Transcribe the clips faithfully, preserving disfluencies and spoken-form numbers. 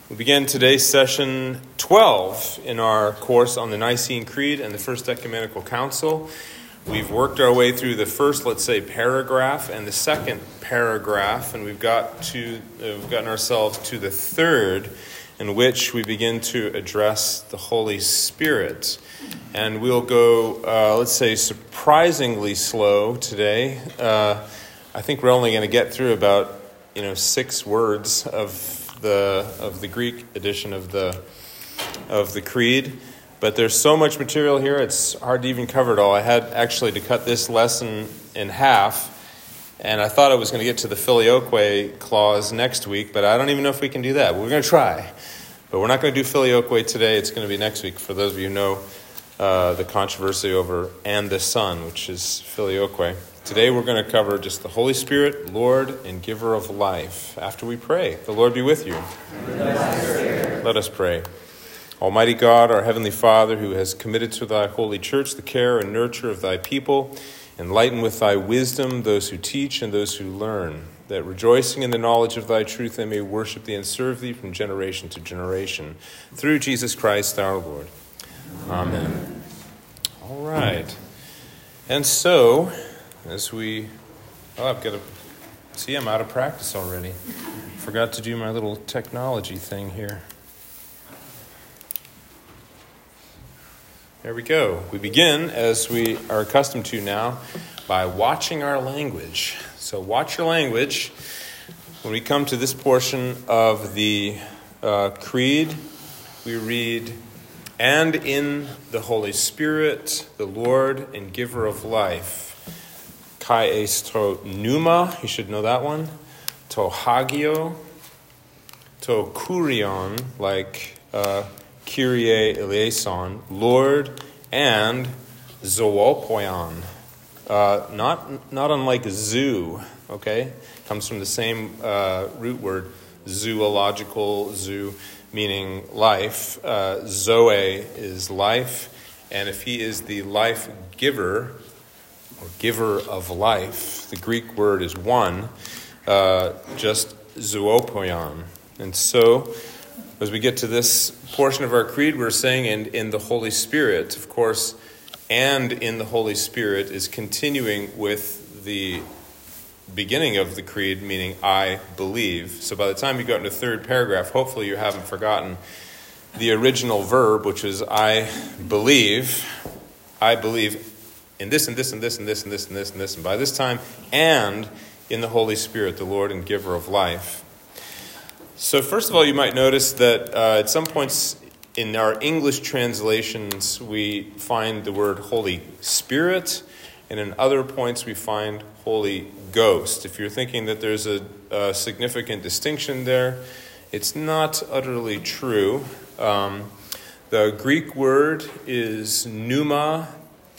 We begin today's session twelve in our course on the Nicene Creed and the First Ecumenical Council. We've worked our way through the first, let's say, paragraph and the second paragraph, and we've got to uh, we've gotten ourselves to the third, in which we begin to address the Holy Spirit. And we'll go, uh, let's say, surprisingly slow today. Uh, I think we're only going to get through about, you know, six words of the of the Greek edition of the of the Creed, but there's so much material here it's hard to even cover it all. I had actually to cut this lesson in half, and I thought I was going to get to the filioque clause next week, but I don't even know if we can do that. We're going to try, but we're not going to do filioque today. It's going to be next week. For those of you who know uh, the controversy over "and the Son," which is filioque. Today we're going to cover just the Holy Spirit, Lord and Giver of life. After we pray, the Lord be with you. Let us pray. Almighty God, our Heavenly Father, who has committed to thy holy church the care and nurture of thy people, enlighten with thy wisdom those who teach and those who learn, that rejoicing in the knowledge of thy truth they may worship thee and serve thee from generation to generation. Through Jesus Christ our Lord. Amen. All right. And so, as we, oh, I've got to, see, I'm out of practice already. Forgot to do my little technology thing here. There we go. We begin, as we are accustomed to now, by watching our language. So watch your language. When we come to this portion of the uh, Creed, we read, "And in the Holy Spirit, the Lord and Giver of life, Kai estro pneuma," you should know that one, to hagio, to kurion, like uh, Kyrie eleison, Lord, and zoopoion, uh, not not unlike zoo, okay? Comes from the same uh, root word, zoological, zoo, meaning life. Uh, zoe is life, and if he is the life giver, or giver of life, the Greek word is one, uh, just zoopoion. And so, as we get to this portion of our creed, we're saying, and in the Holy Spirit, of course, and in the Holy Spirit is continuing with the beginning of the creed, meaning I believe. So by the time you got into the third paragraph, hopefully you haven't forgotten the original verb, which is I believe, I believe in this and this and this and this and this and this and this, and by this time, and in the Holy Spirit, the Lord and Giver of life. So first of all, you might notice that uh, at some points in our English translations, we find the word Holy Spirit, and in other points we find Holy Ghost. If you're thinking that there's a, a significant distinction there, it's not utterly true. Um, the Greek word is pneuma,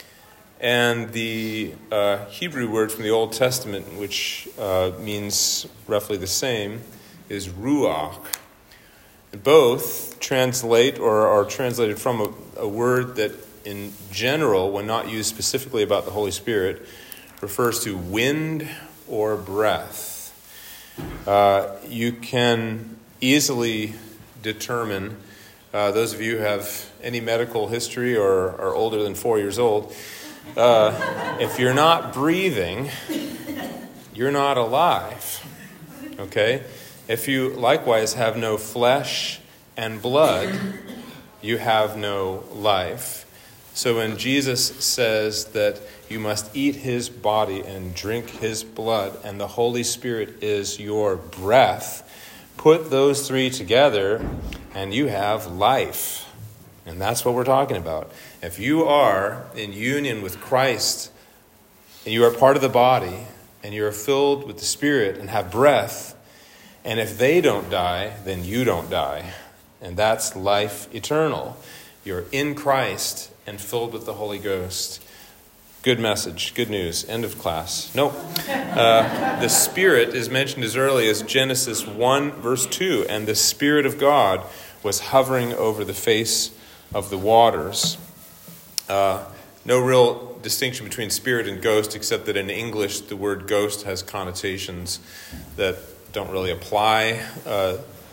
and the uh, Hebrew word from the Old Testament, which uh, means roughly the same, is ruach. And both translate or are translated from a, a word that in general, when not used specifically about the Holy Spirit, refers to wind or breath. Uh, you can easily determine, uh, those of you who have any medical history or are older than four years old, Uh, if you're not breathing, you're not alive, okay? If you likewise have no flesh and blood, you have no life. So when Jesus says that you must eat his body and drink his blood, and the Holy Spirit is your breath, put those three together and you have life. And that's what we're talking about. If you are in union with Christ, and you are part of the body, and you are filled with the Spirit and have breath, and if they don't die, then you don't die. And that's life eternal. You're in Christ and filled with the Holy Ghost. Good message, good news, end of class. Nope. Uh, the Spirit is mentioned as early as Genesis one, verse two, and the Spirit of God was hovering over the face of the waters. Uh, no real distinction between spirit and ghost, except that in English the word ghost has connotations that don't really apply uh,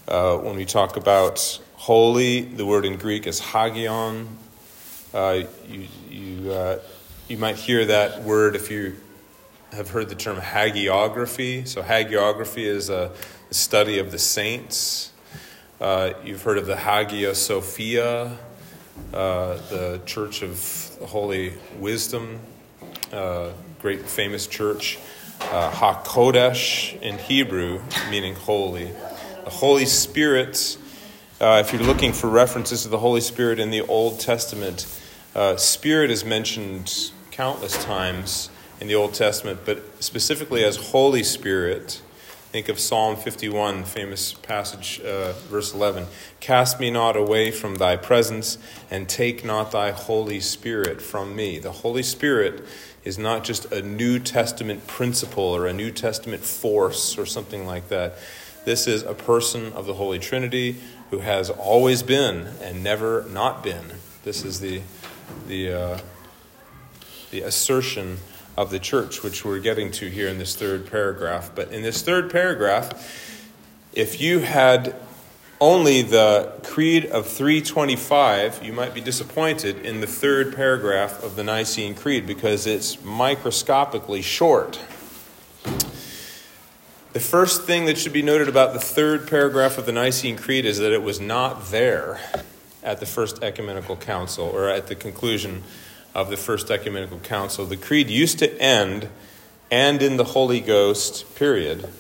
Uh, when we talk about holy, the word in Greek is hagion. Uh, you you uh, you might hear that word if you have heard the term hagiography. So hagiography is a study of the saints. Uh, you've heard of the Hagia Sophia, uh, the Church of Holy Wisdom, uh, great famous church. Uh, HaKodesh in Hebrew, meaning holy. The Holy Spirit, uh, if you're looking for references to the Holy Spirit in the Old Testament, uh, Spirit is mentioned countless times in the Old Testament, but specifically as Holy Spirit. Think of Psalm fifty-one, famous passage, uh, verse eleven. Cast me not away from thy presence, and take not thy Holy Spirit from me. The Holy Spirit is not just a New Testament principle or a New Testament force or something like that. This is a person of the Holy Trinity who has always been and never not been. This is the the uh, the assertion of the church, which we're getting to here in this third paragraph. But in this third paragraph, if you had only the Creed of three twenty-five, you might be disappointed in the third paragraph of the Nicene Creed because it's microscopically short. The first thing that should be noted about the third paragraph of the Nicene Creed is that it was not there at the First Ecumenical Council, or at the conclusion of the First Ecumenical Council. The Creed used to end, and in the Holy Ghost, period.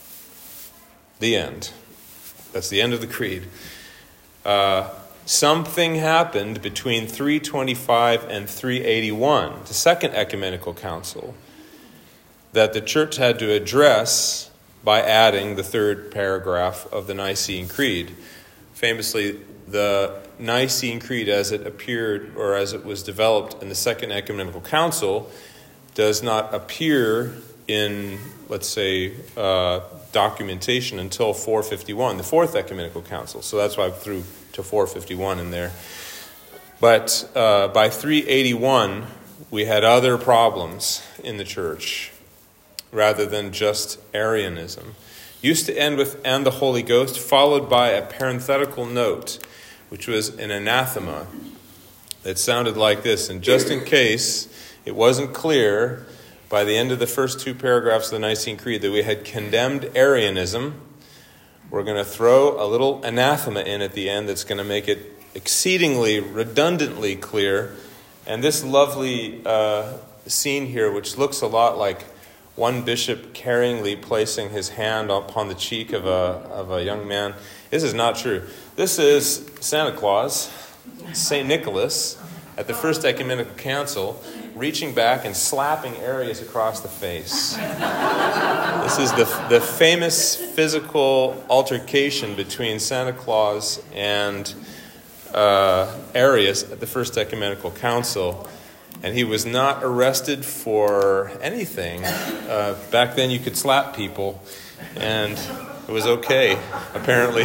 The end. That's the end of the Creed. Uh, something happened between three twenty-five and three eighty-one, the Second Ecumenical Council, that the church had to address by adding the third paragraph of the Nicene Creed. Famously, the Nicene Creed as it appeared or as it was developed in the Second Ecumenical Council does not appear in, let's say, uh, documentation until four fifty-one, the Fourth Ecumenical Council. So that's why I threw to four fifty-one in there. But uh, by three eighty-one, we had other problems in the church rather than just Arianism. Used to end with "and the Holy Ghost," followed by a parenthetical note, which was an anathema that sounded like this. And just in case it wasn't clear by the end of the first two paragraphs of the Nicene Creed that we had condemned Arianism, we're going to throw a little anathema in at the end that's going to make it exceedingly redundantly clear. And this lovely uh, scene here, which looks a lot like one bishop caringly placing his hand upon the cheek of a of a young man. This is not true. This is Santa Claus, Saint Nicholas, at the First Ecumenical Council, reaching back and slapping Arius across the face. This is the the famous physical altercation between Santa Claus and uh, Arius at the First Ecumenical Council. And he was not arrested for anything. Uh, back then you could slap people, and it was okay, apparently.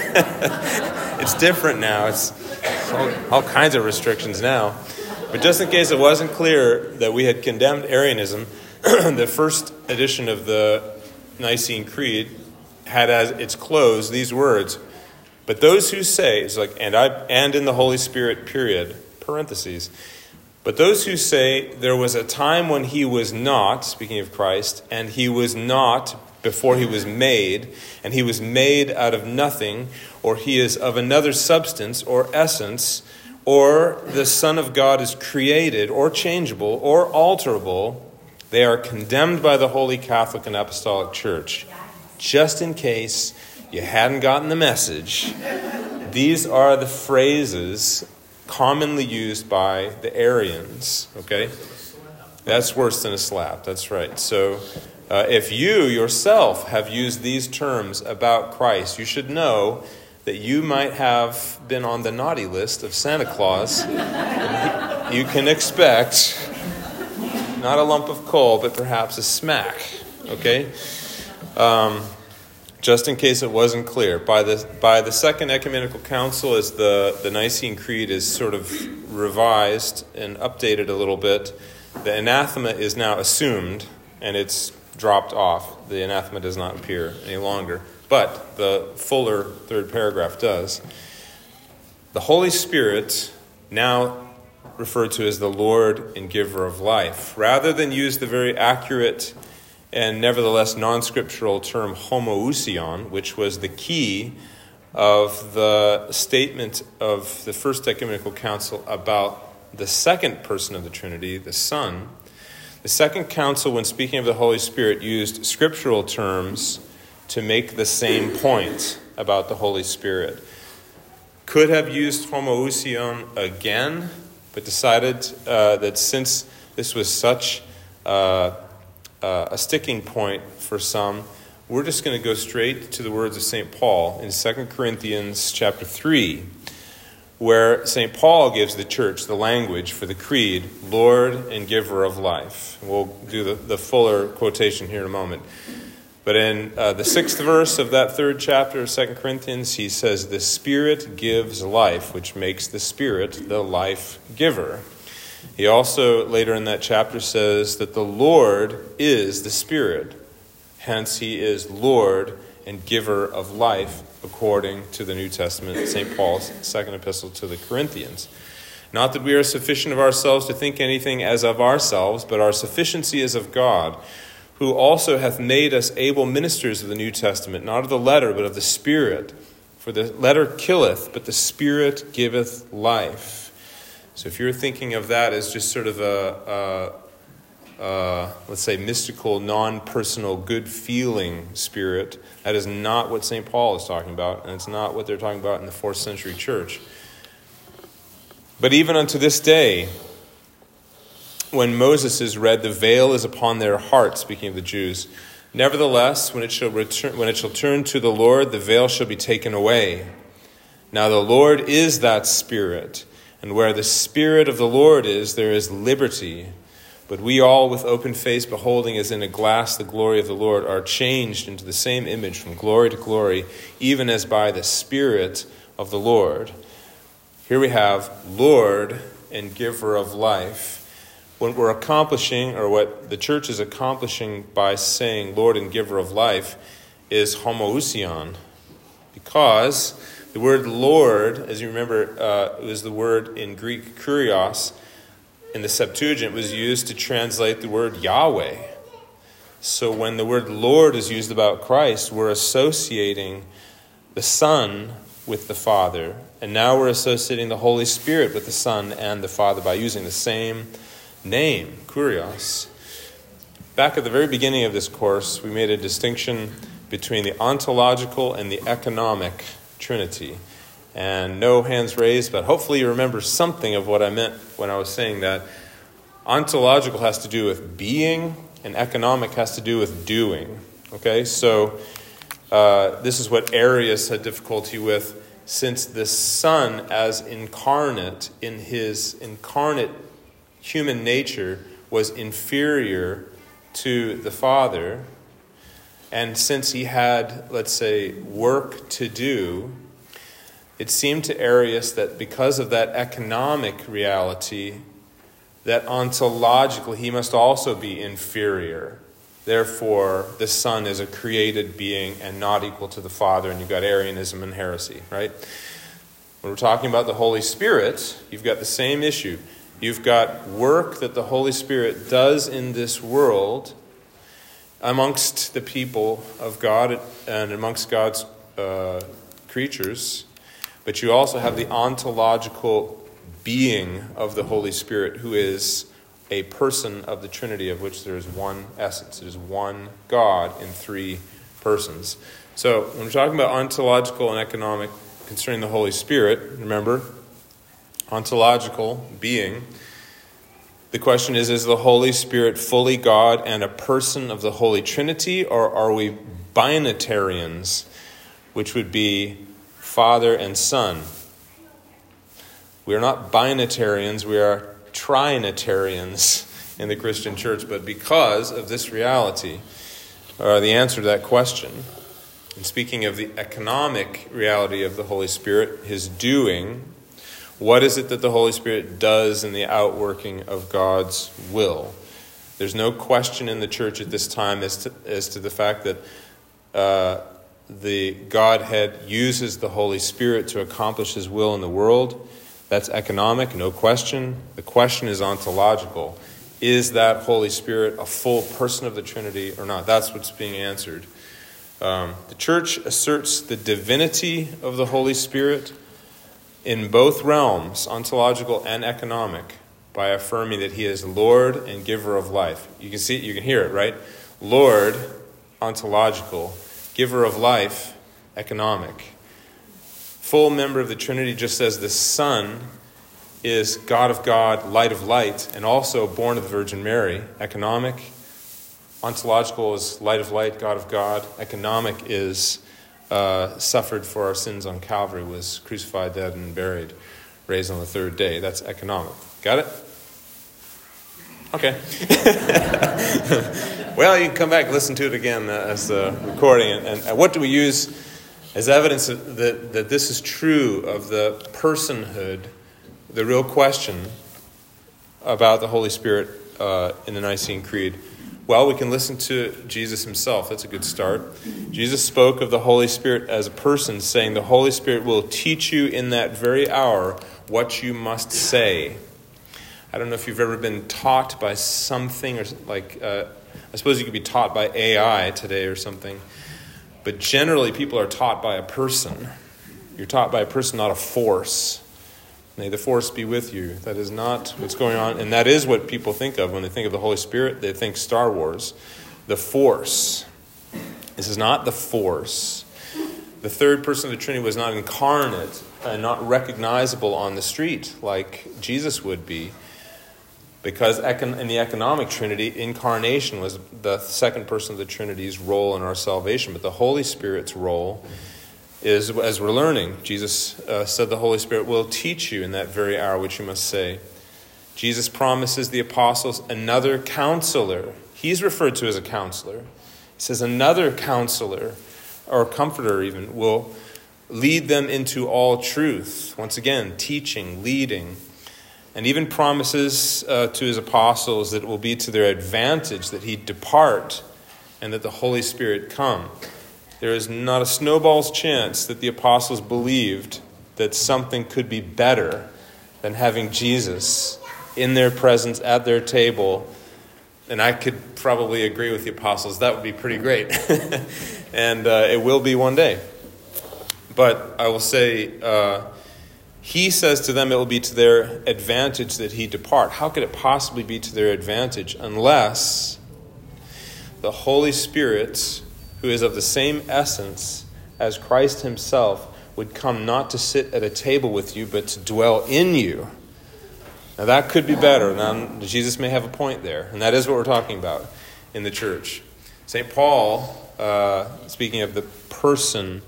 It's different now. It's all, all kinds of restrictions now. But just in case it wasn't clear that we had condemned Arianism, the first edition of the Nicene Creed had as its close these words, but those who say, it's like, and I and in the Holy Spirit, period, parentheses, but those who say there was a time when he was not, speaking of Christ, and he was not before he was made, and he was made out of nothing, or he is of another substance or essence, or the Son of God is created or changeable or alterable, they are condemned by the Holy Catholic and Apostolic Church. Just in case you hadn't gotten the message, these are the phrases commonly used by the Arians, okay? That's worse than a slap, that's right. So uh, if you yourself have used these terms about Christ, you should know that you might have been on the naughty list of Santa Claus. You can expect not a lump of coal, but perhaps a smack, okay? Um, just in case it wasn't clear. By the by the Second Ecumenical Council, as the, the Nicene Creed is sort of revised and updated a little bit, the anathema is now assumed, and it's dropped off. The anathema does not appear any longer. but the fuller third paragraph does. The Holy Spirit, now referred to as the Lord and giver of life, rather than use the very accurate and nevertheless non-scriptural term homoousion, which was the key of the statement of the First Ecumenical Council about the second person of the Trinity, the Son. The Second Council, when speaking of the Holy Spirit, used scriptural terms to make the same point about the Holy Spirit. Could have used homoousion again, but decided uh, that since this was such uh, uh, a sticking point for some, we're just going to go straight to the words of Saint Paul in Second Corinthians chapter three, where Saint Paul gives the church the language for the creed, Lord and giver of life. We'll do the, the fuller quotation here in a moment. But in uh, the sixth verse of that third chapter of Second Corinthians, he says, the Spirit gives life, which makes the Spirit the life giver. He also, later in that chapter, says that the Lord is the Spirit. Hence, he is Lord and giver of life, according to the New Testament, Saint Paul's second epistle to the Corinthians. Not that we are sufficient of ourselves to think anything as of ourselves, but our sufficiency is of God, who also hath made us able ministers of the New Testament, not of the letter, but of the Spirit. For the letter killeth, but the Spirit giveth life. So if you're thinking of that as just sort of a, a, a let's say, mystical, non-personal, good-feeling spirit, that is not what Saint Paul is talking about, and it's not what they're talking about in the fourth century church. But even unto this day, when Moses is read, the veil is upon their heart, speaking of the Jews. Nevertheless, when it shall return, when it shall turn to the Lord, the veil shall be taken away. Now the Lord is that Spirit, and where the Spirit of the Lord is, there is liberty. But we all, with open face, beholding as in a glass the glory of the Lord, are changed into the same image from glory to glory, even as by the Spirit of the Lord. Here we have Lord and giver of life. What we're accomplishing, or what the church is accomplishing by saying Lord and giver of life, is homoousion. Because the word Lord, as you remember, uh, was the word in Greek kurios. In the Septuagint was used to translate the word Yahweh. So when the word Lord is used about Christ, we're associating the Son with the Father. And now we're associating the Holy Spirit with the Son and the Father by using the same name, kurios. Back at the very beginning of this course, we made a distinction between the ontological and the economic Trinity. And no hands raised, but hopefully you remember something of what I meant when I was saying that. Ontological has to do with being, and economic has to do with doing. Okay, so uh, this is what Arius had difficulty with, since the Son as incarnate in his incarnate human nature was inferior to the Father, and since he had, let's say, work to do, it seemed to Arius that because of that economic reality, that ontologically he must also be inferior. Therefore, the Son is a created being and not equal to the Father, and you've got Arianism and heresy, right? When we're talking about the Holy Spirit, you've got the same issue. You've got work that the Holy Spirit does in this world amongst the people of God and amongst God's uh, creatures. But you also have the ontological being of the Holy Spirit, who is a person of the Trinity, of which there is one essence. It is one God in three persons. So when we're talking about ontological and economic concerning the Holy Spirit, remember, ontological being, the question is, is the Holy Spirit fully God and a person of the Holy Trinity, or are we binitarians, which would be Father and Son? We are not binitarians, we are trinitarians in the Christian church, but because of this reality, or the answer to that question. And speaking of the economic reality of the Holy Spirit, his doing, what is it that the Holy Spirit does in the outworking of God's will? There's no question in the church at this time as to, as to the fact that uh, the Godhead uses the Holy Spirit to accomplish his will in the world. That's economic, no question. The question is ontological. Is that Holy Spirit a full person of the Trinity or not? That's what's being answered. Um, the church asserts the divinity of the Holy Spirit in both realms, ontological and economic, by affirming that he is Lord and giver of life. You can see, you can hear it, right? Lord, ontological. Giver of life, economic. Full member of the Trinity, just as the Son is God of God, light of light, and also born of the Virgin Mary, economic. Ontological is light of light, God of God. Economic is uh, suffered for our sins on Calvary, was crucified, dead, and buried, raised on the third day. That's economic. Got it? Okay. Well, you can come back and listen to it again uh, as a recording. And, and what do we use as evidence that, that this is true of the personhood, the real question about the Holy Spirit uh, in the Nicene Creed? Well, we can listen to Jesus himself. That's a good start. Jesus spoke of the Holy Spirit as a person, saying, the Holy Spirit will teach you in that very hour what you must say. I don't know if you've ever been taught by something, or like, uh, I suppose you could be taught by A I today or something. But generally, people are taught by a person. You're taught by a person, not a force. May the force be with you. That is not what's going on. And that is what people think of when they think of the Holy Spirit. They think Star Wars. The force. This is not the force. The third person of the Trinity was not incarnate and not recognizable on the street like Jesus would be. Because in the economic Trinity, incarnation was the second person of the Trinity's role in our salvation. But the Holy Spirit's role is, as we're learning, Jesus uh, said the Holy Spirit will teach you in that very hour which you must say. Jesus promises the apostles another counselor. He's referred to as a counselor. He says another counselor, or comforter even, will lead them into all truth. Once again, teaching, leading. And even promises uh, to his apostles that it will be to their advantage that he depart and that the Holy Spirit come. There is not a snowball's chance that the apostles believed that something could be better than having Jesus in their presence at their table. And I could probably agree with the apostles. That would be pretty great. And uh, it will be one day. But I will say, uh, he says to them it will be to their advantage that he depart. How could it possibly be to their advantage unless the Holy Spirit, who is of the same essence as Christ himself, would come not to sit at a table with you, but to dwell in you? Now that could be better. Now Jesus may have a point there, and that is what we're talking about in the church. Saint Paul, uh, speaking of the person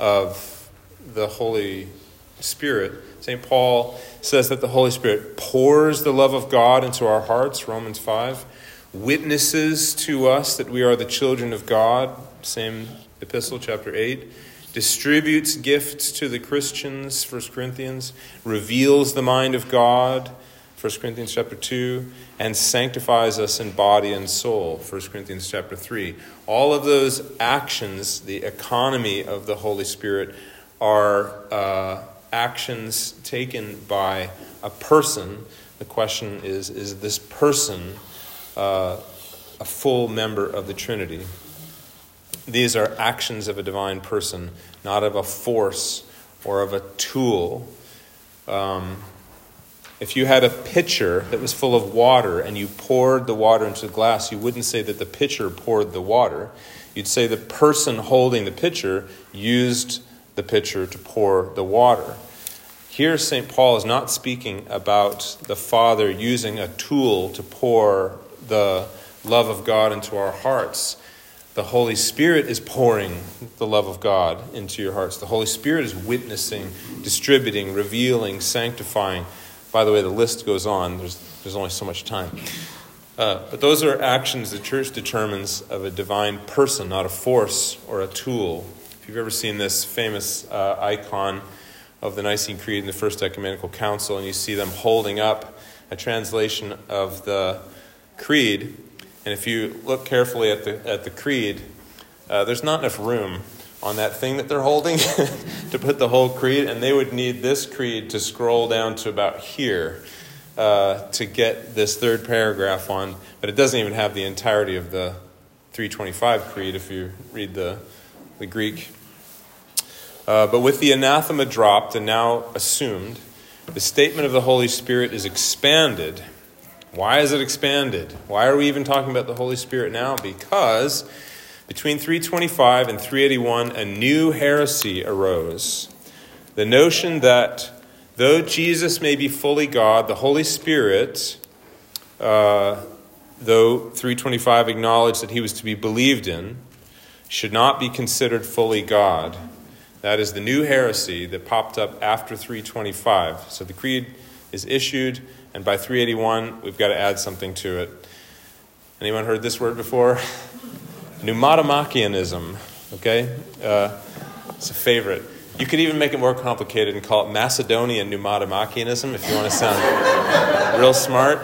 of the Holy Spirit, Saint Paul says that the Holy Spirit pours the love of God into our hearts, Romans five, witnesses to us that we are the children of God, same epistle, chapter eight, distributes gifts to the Christians, First Corinthians, reveals the mind of God, First Corinthians chapter two, and sanctifies us in body and soul, First Corinthians chapter three. All of those actions, the economy of the Holy Spirit, are uh, actions taken by a person. The question is, is this person uh, a full member of the Trinity? These are actions of a divine person, not of a force or of a tool. Um, if you had a pitcher that was full of water and you poured the water into the glass, you wouldn't say that the pitcher poured the water. You'd say the person holding the pitcher used the pitcher to pour the water. Here, Saint Paul is not speaking about the Father using a tool to pour the love of God into our hearts. The Holy Spirit is pouring the love of God into your hearts. The Holy Spirit is witnessing, distributing, revealing, sanctifying. By the way, the list goes on. There's, there's only so much time. Uh, but those are actions the church determines of a divine person, not a force or a tool. If you've ever seen this famous uh, icon of the Nicene Creed in the First Ecumenical Council, and you see them holding up a translation of the Creed, and if you look carefully at the at the Creed, uh, there's not enough room on that thing that they're holding to put the whole creed, and they would need this creed to scroll down to about here uh, to get this third paragraph on, but it doesn't even have the entirety of the three twenty-five creed if you read the, the Greek. Uh, but with the anathema dropped and now assumed, the statement of the Holy Spirit is expanded. Why is it expanded? Why are we even talking about the Holy Spirit now? Because between three twenty-five and three eighty-one, a new heresy arose. The notion that though Jesus may be fully God, the Holy Spirit, uh, though three twenty-five acknowledged that he was to be believed in, should not be considered fully God. That is the new heresy that popped up after three twenty-five. So the creed is issued, and by three eighty-one, we've got to add something to it. Anyone heard this word before? Pneumatomachianism. Okay? Uh, it's a favorite. You could even make it more complicated and call it Macedonian pneumatomachianism if you want to sound real smart.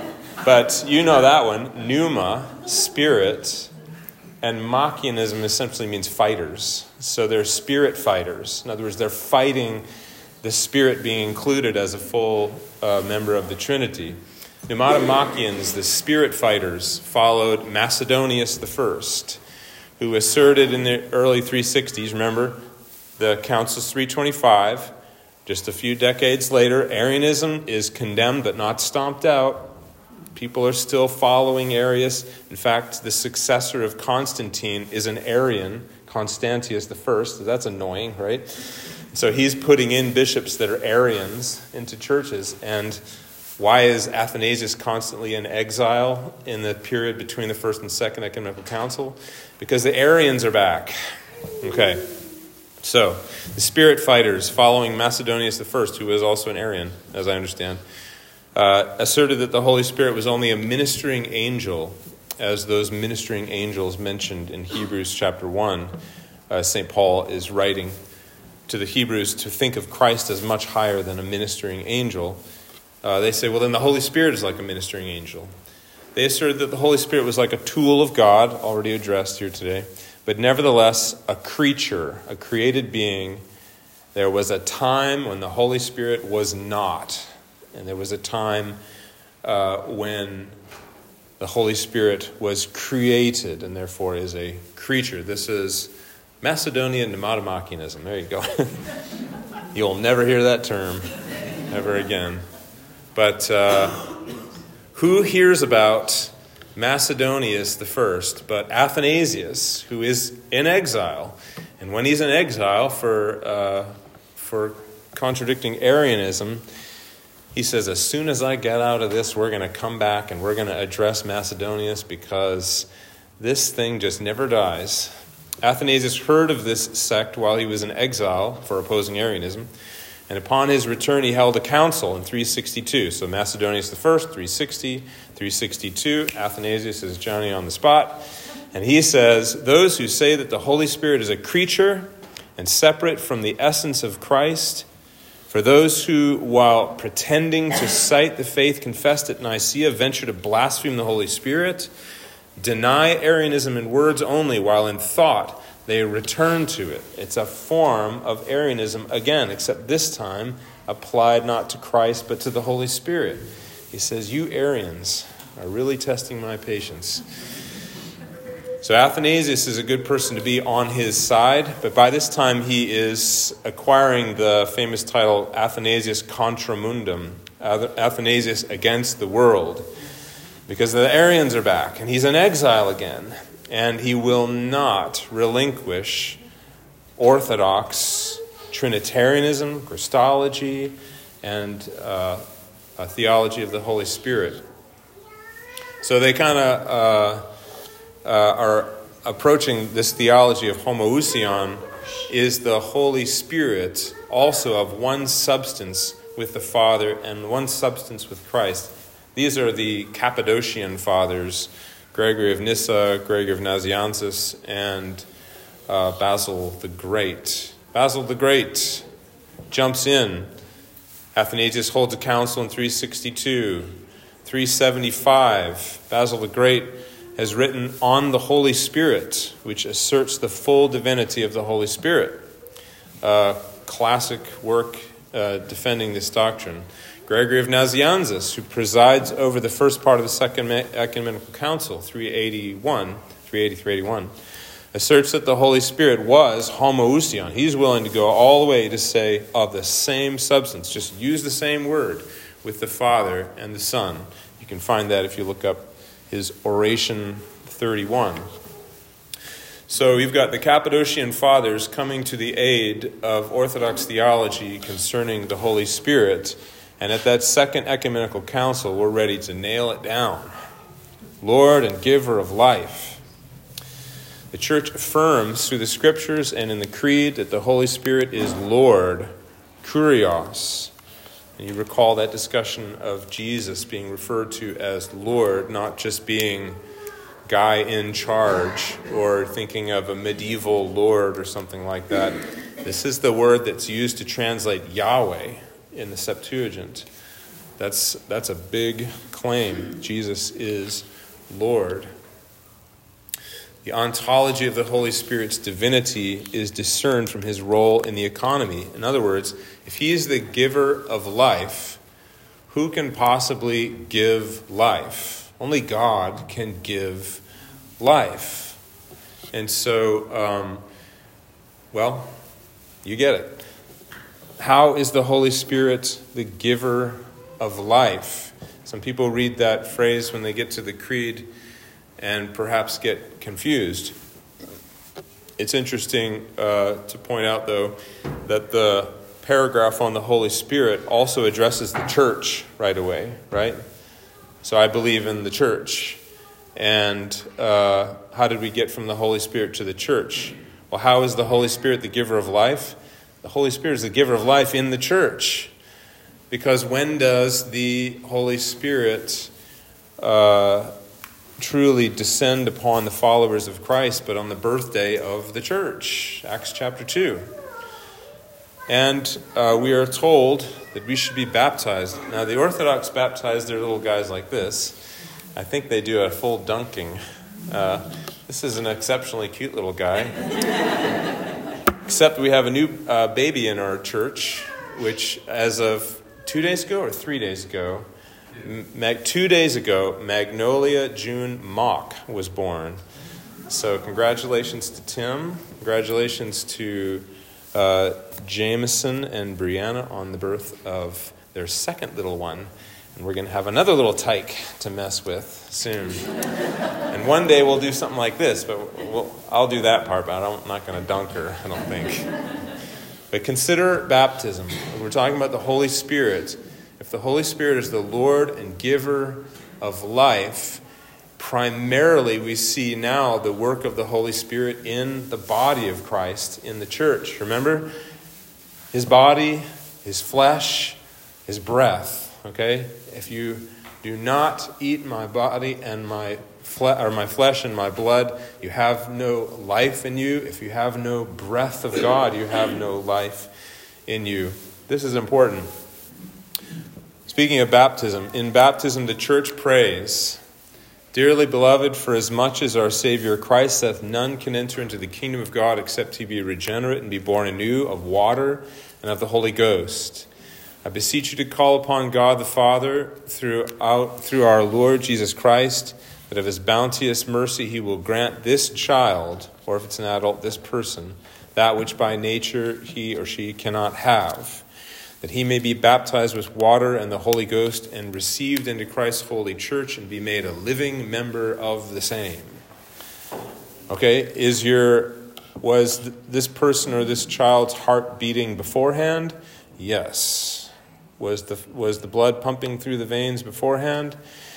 But you know that one. Pneuma, spirit, and machianism essentially means fighters. So they're spirit fighters. In other words, they're fighting the Spirit being included as a full uh, member of the Trinity. Pneumatomachians, the Spirit fighters, followed Macedonius the First, who asserted in the early three sixties, remember, the Council's three twenty-five. Just a few decades later, Arianism is condemned but not stomped out. People are still following Arius. In fact, the successor of Constantine is an Arian, Constantius the First. That's annoying, right? So he's putting in bishops that are Arians into churches. And why is Athanasius constantly in exile in the period between the First and Second Ecumenical Council? Because the Arians are back. Okay. So, the Spirit fighters following Macedonius the First, who was also an Arian, as I understand, uh, asserted that the Holy Spirit was only a ministering angel, as those ministering angels mentioned in Hebrews chapter one. Uh, Saint Paul is writing to the Hebrews to think of Christ as much higher than a ministering angel. Uh, they say, well, then the Holy Spirit is like a ministering angel. They asserted that the Holy Spirit was like a tool of God, already addressed here today, but nevertheless a creature, a created being. There was a time when the Holy Spirit was not, and there was a time uh, when the Holy Spirit was created and therefore is a creature. This is Macedonian pneumatomachianism. There you go. You'll never hear that term ever again. But uh, who hears about Macedonius the First but Athanasius, who is in exile? And when he's in exile for uh, for contradicting Arianism, he says, as soon as I get out of this, we're going to come back and we're going to address Macedonius because this thing just never dies. Athanasius heard of this sect while he was in exile for opposing Arianism, and upon his return he held a council in three sixty-two. So Macedonius the First, three sixty, three sixty-two, Athanasius is Johnny on the spot, and he says, those who say that the Holy Spirit is a creature and separate from the essence of Christ, for those who, while pretending to cite the faith confessed at Nicaea, venture to blaspheme the Holy Spirit, deny Arianism in words only, while in thought they return to it. It's a form of Arianism again, except this time applied not to Christ but to the Holy Spirit. He says, you Arians are really testing my patience. So Athanasius is a good person to be on his side, but by this time he is acquiring the famous title Athanasius Contra Mundum, Athanasius against the world, because the Arians are back, and he's in exile again, and he will not relinquish orthodox Trinitarianism, Christology, and uh, a theology of the Holy Spirit. So they kind of uh, uh, are approaching this theology of homoousion. Is the Holy Spirit also of one substance with the Father and one substance with Christ? These are the Cappadocian fathers, Gregory of Nyssa, Gregory of Nazianzus, and uh, Basil the Great. Basil the Great jumps in. Athanasius holds a council in three sixty-two. three seventy-five, Basil the Great has written on the Holy Spirit, which asserts the full divinity of the Holy Spirit. Uh, classic work uh, defending this doctrine. Gregory of Nazianzus, who presides over the first part of the Second Ecumenical Council, three eighty-one, three eighty, three eighty-one, asserts that the Holy Spirit was homoousion. He's willing to go all the way to say of the same substance. Just use the same word with the Father and the Son. You can find that if you look up his Oration thirty-one. So we've got the Cappadocian Fathers coming to the aid of Orthodox theology concerning the Holy Spirit. And at that Second Ecumenical Council, we're ready to nail it down. Lord and giver of life. The Church affirms through the Scriptures and in the Creed that the Holy Spirit is Lord, Kurios. And you recall that discussion of Jesus being referred to as Lord, not just being guy in charge or thinking of a medieval lord or something like that. This is the word that's used to translate Yahweh in the Septuagint. That's that's a big claim. Jesus is Lord. The ontology of the Holy Spirit's divinity is discerned from his role in the economy. In other words, if he is the giver of life, who can possibly give life? Only God can give life. And so, um, well, you get it. How is the Holy Spirit the giver of life? Some people read that phrase when they get to the Creed and perhaps get confused. It's interesting uh, to point out, though, that the paragraph on the Holy Spirit also addresses the church right away, right? So I believe in the church. And uh, how did we get from the Holy Spirit to the church? Well, how is the Holy Spirit the giver of life? The Holy Spirit is the giver of life in the church. Because when does the Holy Spirit uh, truly descend upon the followers of Christ, but on the birthday of the church? Acts chapter two. And uh, we are told that we should be baptized. Now, the Orthodox baptize their little guys like this. I think they do a full dunking. Uh, this is an exceptionally cute little guy. Except we have a new uh, baby in our church, which as of two days ago or three days ago, mag- two days ago, Magnolia June Mock was born. So congratulations to Tim. Congratulations to uh, Jameson and Brianna on the birth of their second little one. And we're going to have another little tyke to mess with soon. And one day we'll do something like this, but we'll, I'll do that part, but I'm not going to dunk her, I don't think. But consider baptism. We're talking about the Holy Spirit. If the Holy Spirit is the Lord and giver of life, primarily we see now the work of the Holy Spirit in the body of Christ, in the church. Remember? His body, his flesh, his breath. Okay? If you do not eat my body and my fle- or my flesh and my blood, you have no life in you. If you have no breath of God, you have no life in you. This is important. Speaking of baptism, in baptism the church prays, "Dearly beloved, for as much as our Savior Christ saith, none can enter into the kingdom of God except he be regenerate and be born anew of water and of the Holy Ghost. I beseech you to call upon God the Father through, out, through our Lord Jesus Christ, that of his bounteous mercy he will grant this child," or if it's an adult, this person, "that which by nature he or she cannot have, that he may be baptized with water and the Holy Ghost and received into Christ's holy church and be made a living member of the same." Okay, is your was this person or this child's heart beating beforehand? Yes. Was the was the blood pumping through the veins beforehand?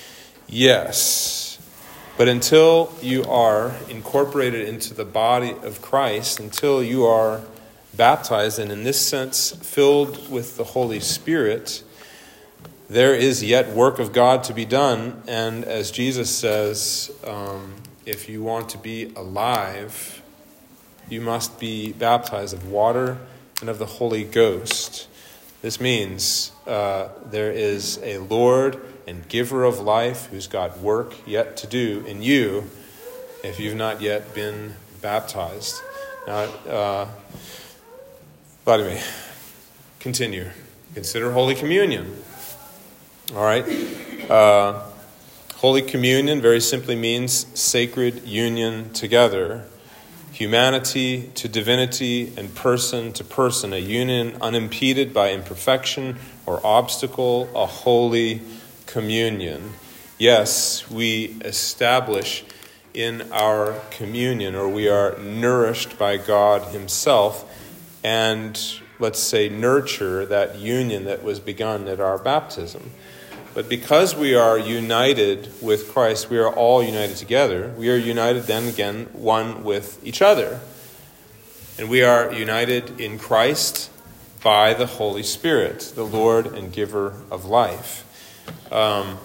Yes. But until you are incorporated into the body of Christ, until you are baptized and in this sense filled with the Holy Spirit, there is yet work of God to be done. And as Jesus says, um, if you want to be alive, you must be baptized of water and of the Holy Ghost. This means uh, there is a Lord and giver of life who's got work yet to do in you if you've not yet been baptized. Now, uh, Vladimir, continue. Consider Holy Communion. All right. Uh, Holy Communion very simply means sacred union together. Humanity to divinity and person to person, a union unimpeded by imperfection or obstacle, a holy communion. Yes, we establish in our communion, or we are nourished by God himself, and let's say nurture that union that was begun at our baptism. But because we are united with Christ, we are all united together. We are united then again one with each other. And we are united in Christ by the Holy Spirit, the Lord and giver of life. Um,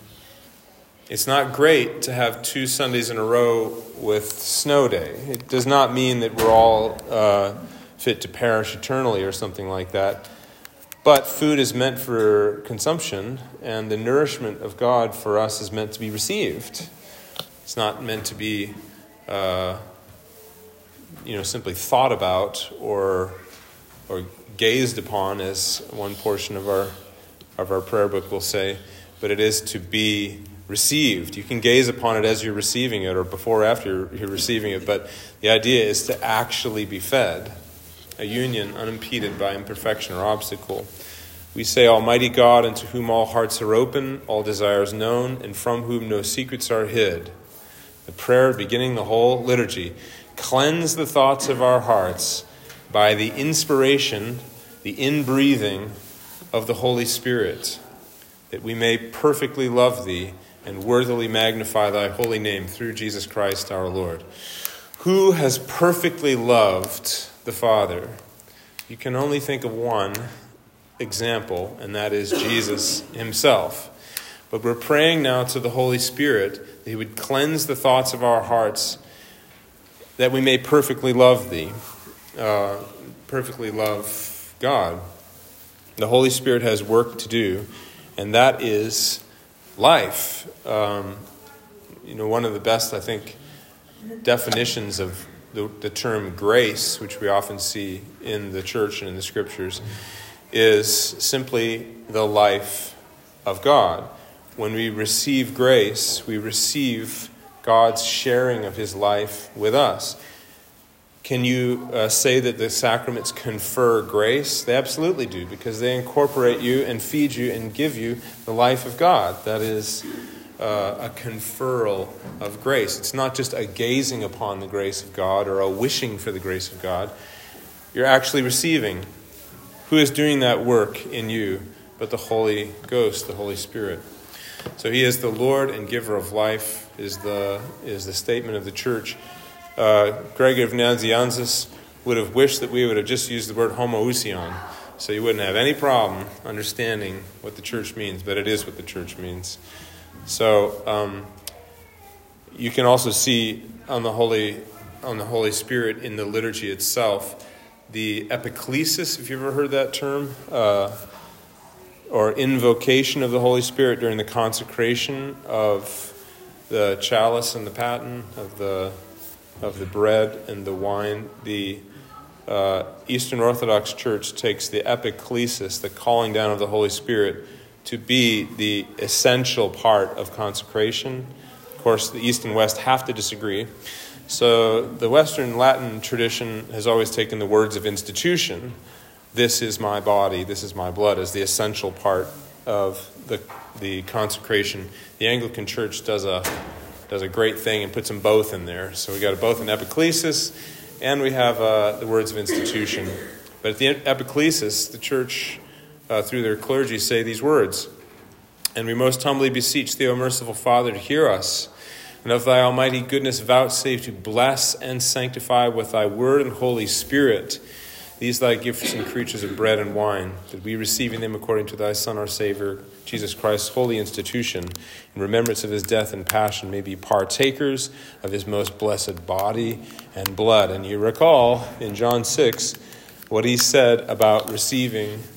it's not great to have two Sundays in a row with snow day. It does not mean that we're all uh, fit to perish eternally or something like that. But food is meant for consumption, and the nourishment of God for us is meant to be received. It's not meant to be, uh, you know, simply thought about or or gazed upon, as one portion of our of our prayer book will say. But it is to be received. You can gaze upon it as you're receiving it, or before or after you're, you're receiving it. But the idea is to actually be fed. A union unimpeded by imperfection or obstacle. We say, Almighty God, unto whom all hearts are open, all desires known, and from whom no secrets are hid. The prayer beginning the whole liturgy. Cleanse the thoughts of our hearts by the inspiration, the inbreathing of the Holy Spirit, that we may perfectly love thee and worthily magnify thy holy name through Jesus Christ our Lord. Who has perfectly loved the Father? You can only think of one example, and that is Jesus himself. But we're praying now to the Holy Spirit that he would cleanse the thoughts of our hearts, that we may perfectly love thee, uh, perfectly love God. The Holy Spirit has work to do, and that is life. Um, you know, one of the best, I think, definitions of The, the term grace, which we often see in the church and in the scriptures, is simply the life of God. When we receive grace, we receive God's sharing of his life with us. Can you uh, say that the sacraments confer grace? They absolutely do, because they incorporate you and feed you and give you the life of God. That is Uh, a conferral of grace. It's not just a gazing upon the grace of God or a wishing for the grace of God. You're actually receiving. Who is doing that work in you but the Holy Ghost, the Holy Spirit? So he is the Lord and giver of life, is the is the statement of the church. Uh, Gregory of Nazianzus would have wished that we would have just used the word homoousion, so you wouldn't have any problem understanding what the church means, but it is what the church means. So um, you can also see on the Holy on the Holy Spirit in the liturgy itself the epiclesis, if you've ever heard that term, uh, or invocation of the Holy Spirit during the consecration of the chalice and the paten, of the of the bread and the wine. The uh, Eastern Orthodox Church takes the epiclesis, the calling down of the Holy Spirit, to be the essential part of consecration. Of course, the East and West have to disagree. So the Western Latin tradition has always taken the words of institution, this is my body, this is my blood, as the essential part of the the consecration. The Anglican Church does a does a great thing and puts them both in there. So we got both an epiclesis and we have uh, the words of institution. But at the epiclesis, the Church, Uh, through their clergy, say these words. And we most humbly beseech thee, O merciful Father, to hear us, and of thy almighty goodness vouchsafe to bless and sanctify with thy word and Holy Spirit these thy gifts and creatures of bread and wine, that we, receiving them according to thy Son, our Savior, Jesus Christ's holy institution, in remembrance of his death and passion, may be partakers of his most blessed body and blood. And you recall in John six what he said about receiving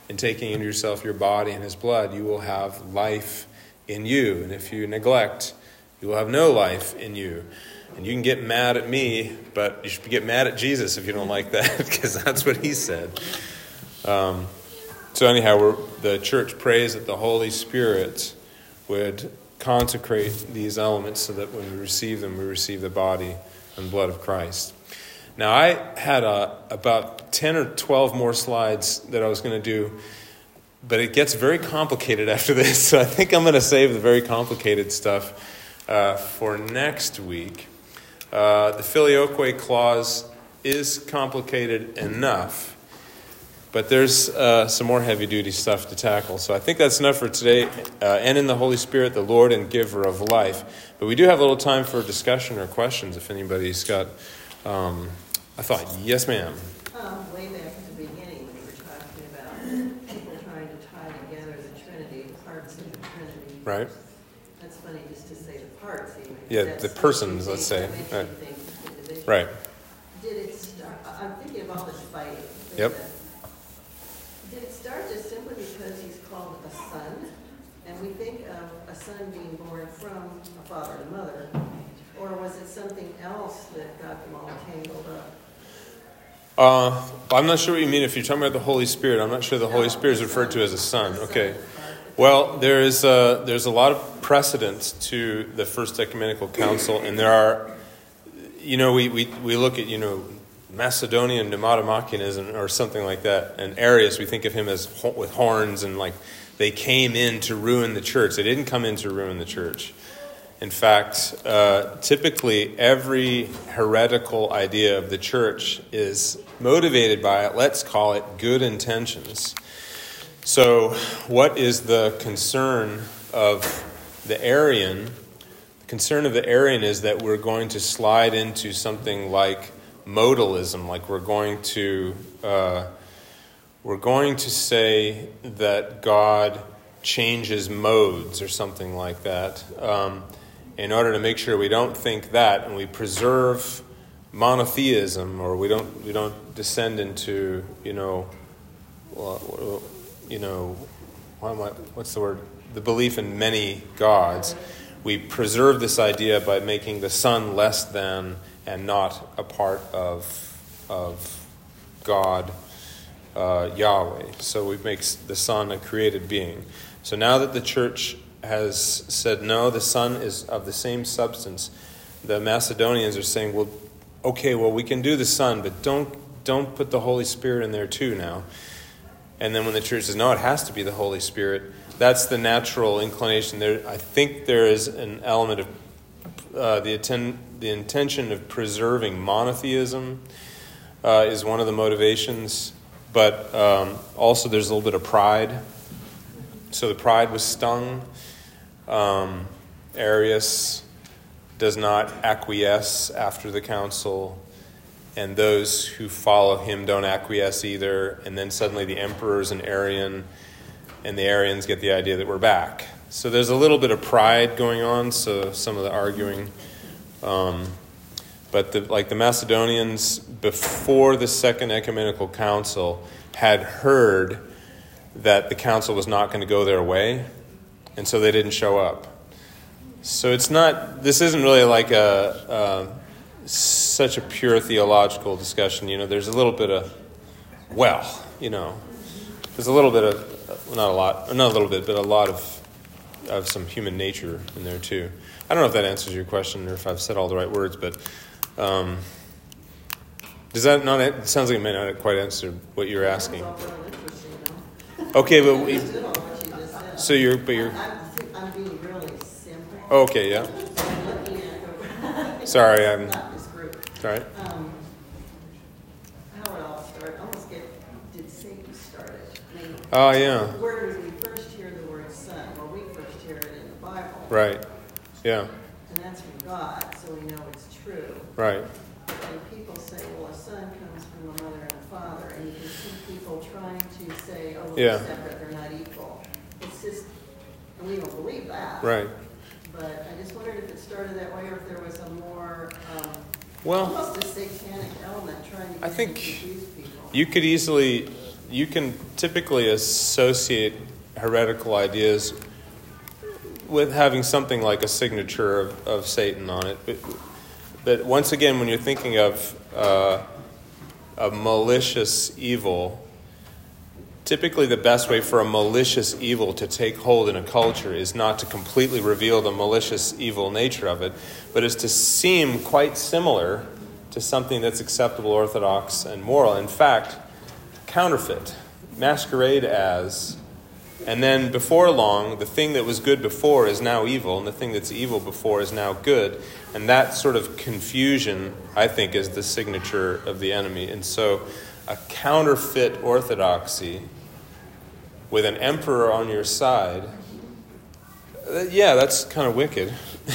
in taking into yourself your body and his blood, you will have life in you. And if you neglect, you will have no life in you. And you can get mad at me, but you should get mad at Jesus if you don't like that, because that's what he said. Um, so anyhow, we're, the church prays that the Holy Spirit would consecrate these elements so that when we receive them, we receive the body and blood of Christ. Now, I had uh, about ten or twelve more slides that I was going to do, but it gets very complicated after this, so I think I'm going to save the very complicated stuff uh, for next week. Uh, the filioque clause is complicated enough, but there's uh, some more heavy-duty stuff to tackle. So I think that's enough for today. Uh, and in the Holy Spirit, the Lord and giver of life. But we do have a little time for discussion or questions if anybody's got... Um, I thought, yes, ma'am. Um, way back at the beginning when you were talking about people trying to tie together the Trinity, the parts of the Trinity. Right. That's funny just to say the parts even. Yeah, That's the persons, let's say. Right. Right. Did it start, I'm thinking of all this fighting. Yep. Did it start just simply because he's called a son? And we think of a son being born from a father and mother. Or was it something else that got them all tangled up? Uh, I'm not sure what you mean. If you're talking about the Holy Spirit, I'm not sure the Holy Spirit is referred to as a son. Okay. Well, there is a, there's a lot of precedence to the First Ecumenical Council, and there are, you know, we, we, we look at, you know, Macedonian pneumatomachionism or something like that, and Arius, we think of him as ho- with horns, and like they came in to ruin the church. They didn't come in to ruin the church. In fact, uh, typically every heretical idea of the church is motivated by, let's call it, good intentions. So what is the concern of the Arian? The concern of the Arian is that we're going to slide into something like modalism, like we're going to uh, we're going to say that God changes modes or something like that. Um, in order to make sure we don't think that, and we preserve monotheism, or we don't we don't descend into you know, well, you know, what am I, what's the word? The belief in many gods. We preserve this idea by making the Son less than and not a part of of God, uh, Yahweh. So we make the Son a created being. So now that the church has said, no, the Son is of the same substance, the Macedonians are saying, well, okay, well, we can do the Son, but don't don't put the Holy Spirit in there too now. And then when the church says, no, it has to be the Holy Spirit, that's the natural inclination. There, I think there is an element of uh, the, atten- the intention of preserving monotheism uh, is one of the motivations, but um, also there's a little bit of pride. So the pride was stung. Um, Arius does not acquiesce after the council, and those who follow him don't acquiesce either. And then suddenly the emperor is an Arian, and the Arians get the idea that we're back. So there's a little bit of pride going on, so some of the arguing. Um, but the, like the Macedonians, before the Second Ecumenical Council, had heard that the council was not going to go their way, and so they didn't show up. So it's not, this isn't really like a, a such a pure theological discussion. You know, there's a little bit of, well, you know, there's a little bit of, well, not a lot, not a little bit, but a lot of of some human nature in there too. I don't know if that answers your question or if I've said all the right words, but um, does that not, it sounds like it may not quite answer what you're asking. Okay, but we, so you're, but you're, I'm being really simple. oh, okay, yeah. Sorry, I'm, Not this group. sorry. Um, how it all started, I almost get, did Satan start it? I mean, Oh, yeah, where did we first hear the word son? Well, we first hear it in the Bible. right, yeah, And that's from God, so we know it's true. right, And people say, well, a son comes from a mother and a father, and you can see people trying to say, oh, Yeah. they're separate, they're not equal. It's just, and we don't believe that. right. But I just wondered if it started that way, or if there was a more, um, Well, almost a satanic element trying to I get think to confuse people. you could easily, you can typically associate heretical ideas with having something like a signature of, of Satan on it. But, but once again, when you're thinking of uh, a malicious evil, typically the best way for a malicious evil to take hold in a culture is not to completely reveal the malicious evil nature of it, but is to seem quite similar to something that's acceptable, orthodox, and moral. In fact, counterfeit, masquerade as, and then before long, the thing that was good before is now evil, and the thing that's evil before is now good. And that sort of confusion, I think, is the signature of the enemy. And so a counterfeit orthodoxy with an emperor on your side, yeah, that's kind of wicked.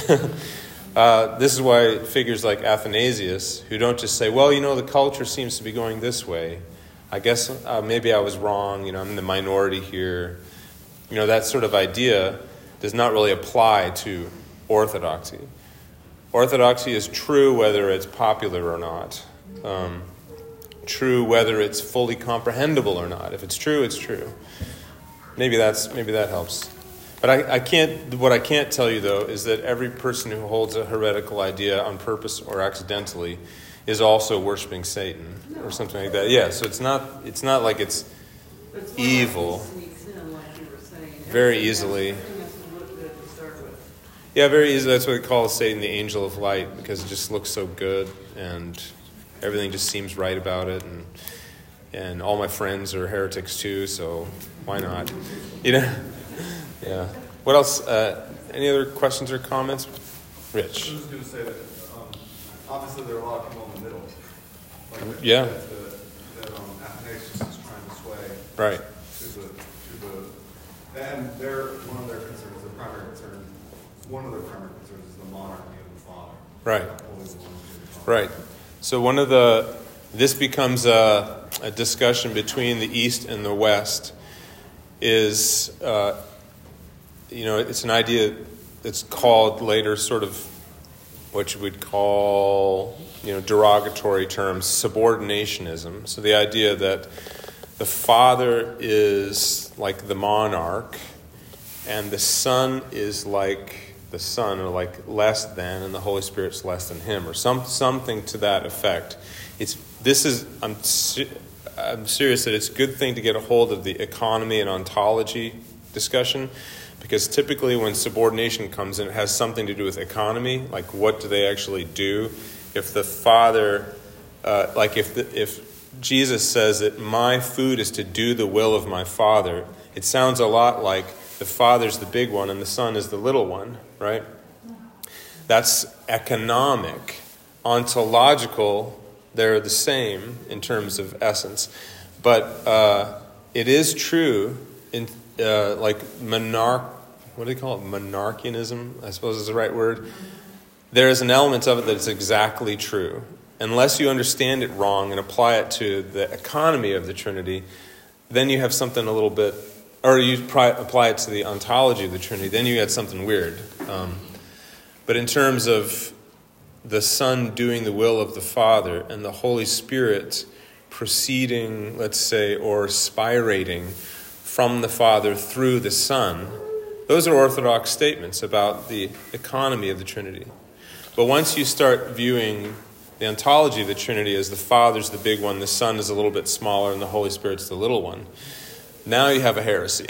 uh, this is why figures like Athanasius, who don't just say, well, you know, the culture seems to be going this way. I guess uh, maybe I was wrong, you know, I'm in the minority here. You know, that sort of idea does not really apply to orthodoxy. Orthodoxy is true whether it's popular or not. Um, true whether it's fully comprehensible or not. If it's true, it's true. Maybe that's maybe that helps. But I, I can't. What I can't tell you though is that every person who holds a heretical idea on purpose or accidentally is also worshiping Satan or something like that. Yeah. So it's not. It's not like it's, it's evil. Like it sneaks in, like you were saying. Very Everything easily. Has, everything has to look good to start with. Yeah, very easily. That's what they call Satan the angel of light, because it just looks so good and everything just seems right about it, and and all my friends are heretics too, so why not? You know? Yeah. What else? Uh, any other questions or comments? Rich. I was just going to say that um, obviously there are a lot of people in the middle. Like Yeah. That, that, that um, Athanasius is trying to sway. Right. To the, to the, and their, one of their concerns, the primary concern, one of their primary concerns is the monarchy of the Father. Right. Holy one of the Father. Right. So one of the, this becomes a, a discussion between the East and the West is, uh, you know, it's an idea that's called later sort of what you would call, you know, derogatory terms, subordinationism. So the idea that the Father is like the monarch and the Son is like the Son, or like less than, and the Holy Spirit's less than him, or some something to that effect. It's this is I'm I'm serious that it's a good thing to get a hold of the economy and ontology discussion, because typically when subordination comes in, it has something to do with economy, like what do they actually do? If the Father, uh, like if the, if Jesus says that my food is to do the will of my Father, it sounds a lot like the Father's the big one and the Son is the little one, right? That's economic. Ontological, they're the same in terms of essence. But uh, it is true, in uh, like monarch, what do they call it? Monarchianism, I suppose is the right word. There is an element of it that is exactly true. Unless you understand it wrong and apply it to the economy of the Trinity, then you have something a little bit, or you apply it to the ontology of the Trinity, then you get something weird. Um, but in terms of the Son doing the will of the Father and the Holy Spirit proceeding, let's say, or spirating from the Father through the Son, those are orthodox statements about the economy of the Trinity. But once you start viewing the ontology of the Trinity as the Father's the big one, the Son is a little bit smaller, and the Holy Spirit's the little one, now you have a heresy.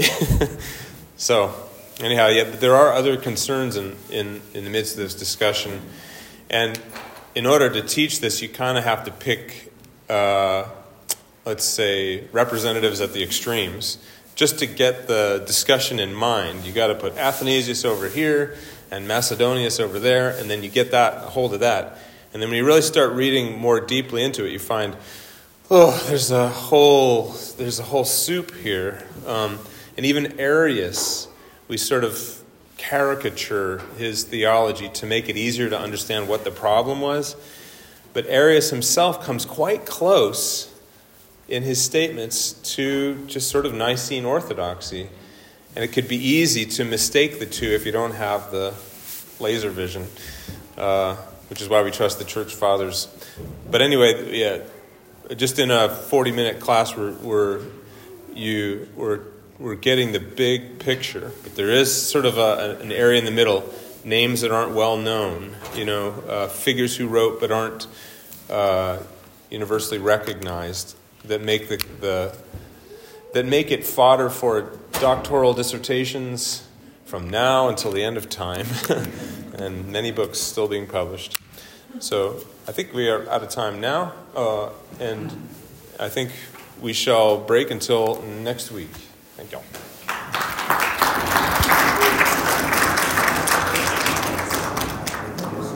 So, anyhow, yeah, but there are other concerns in, in, in the midst of this discussion. And in order to teach this, you kind of have to pick, uh, let's say, representatives at the extremes. Just to get the discussion in mind, you got to put Athanasius over here and Macedonius over there, and then you get that a hold of that. And then when you really start reading more deeply into it, you find, oh, there's a whole there's a whole soup here. Um, and even Arius, we sort of caricature his theology to make it easier to understand what the problem was. But Arius himself comes quite close in his statements to just sort of Nicene orthodoxy. And it could be easy to mistake the two if you don't have the laser vision, uh, which is why we trust the church fathers. But anyway, yeah, just in a forty-minute class, we're, we're you we're we're getting the big picture. But there is sort of a, an area in the middle, names that aren't well known, you know, uh, figures who wrote but aren't uh, universally recognized, that make the, the that make it fodder for doctoral dissertations from now until the end of time, and many books still being published. So I think we are out of time now, uh, and I think we shall break until next week. Thank you.